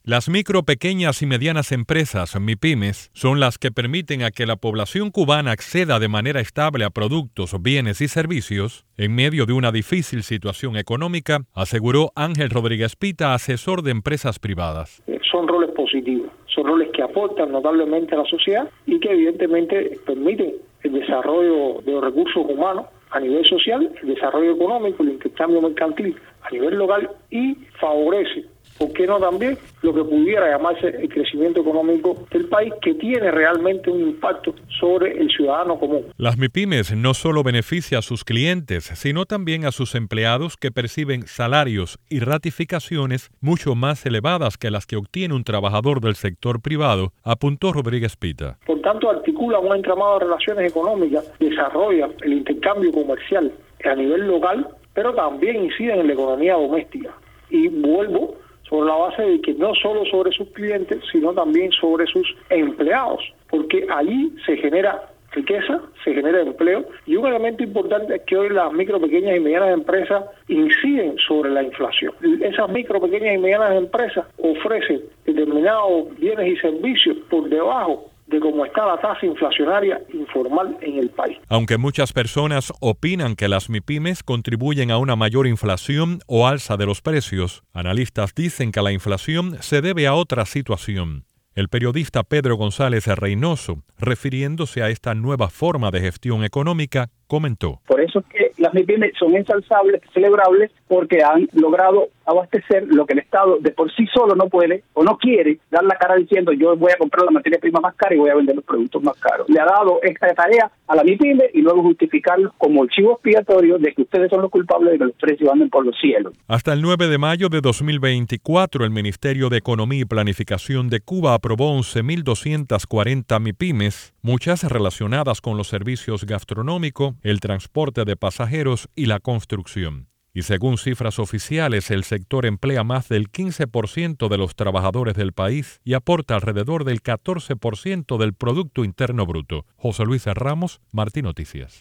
Las micro, pequeñas y medianas empresas, MIPYMES, son las que permiten a que la población cubana acceda de manera estable a productos, bienes y servicios en medio de una difícil situación económica, aseguró Ángel Rodríguez Pita, asesor de empresas privadas. Son roles positivos, son roles que aportan notablemente a la sociedad y que evidentemente permiten el desarrollo de los recursos humanos a nivel social, el desarrollo económico, el intercambio mercantil a nivel local y favorece, ¿por qué no también lo que pudiera llamarse el crecimiento económico del país, que tiene realmente un impacto sobre el ciudadano común? Las MIPYMES no solo benefician a sus clientes, sino también a sus empleados que perciben salarios y ratificaciones mucho más elevadas que las que obtiene un trabajador del sector privado, apuntó Rodríguez Pita. Por tanto, articula un entramado de relaciones económicas, desarrolla el intercambio comercial a nivel local, pero también incide en la economía doméstica. Y vuelvo sobre la base de que no solo sobre sus clientes, sino también sobre sus empleados, porque allí se genera riqueza, se genera empleo, y un elemento importante es que hoy las micro, pequeñas y medianas empresas inciden sobre la inflación. Esas micro, pequeñas y medianas empresas ofrecen determinados bienes y servicios por debajo de cómo está la tasa inflacionaria informal en el país. Aunque muchas personas opinan que las MIPYMES contribuyen a una mayor inflación o alza de los precios, analistas dicen que la inflación se debe a otra situación. El periodista Pedro González Reynoso, refiriéndose a esta nueva forma de gestión económica, comentó: por eso es que las MIPYMES son ensalzables, celebrables, porque han logrado abastecer lo que el Estado de por sí solo no puede o no quiere dar la cara diciendo yo voy a comprar la materia prima más cara y voy a vender los productos más caros. Le ha dado esta tarea a la MIPYME y luego justificarlos como el chivo expiatorio de que ustedes son los culpables de que los precios anden por los cielos. Hasta el 9 de mayo de 2024, el Ministerio de Economía y Planificación de Cuba aprobó 11.240 MIPYMES, muchas relacionadas con los servicios gastronómicos, el transporte de pasajeros y la construcción. Y según cifras oficiales, el sector emplea más del 15% de los trabajadores del país y aporta alrededor del 14% del Producto Interno Bruto. José Luis Ramos, Martín Noticias.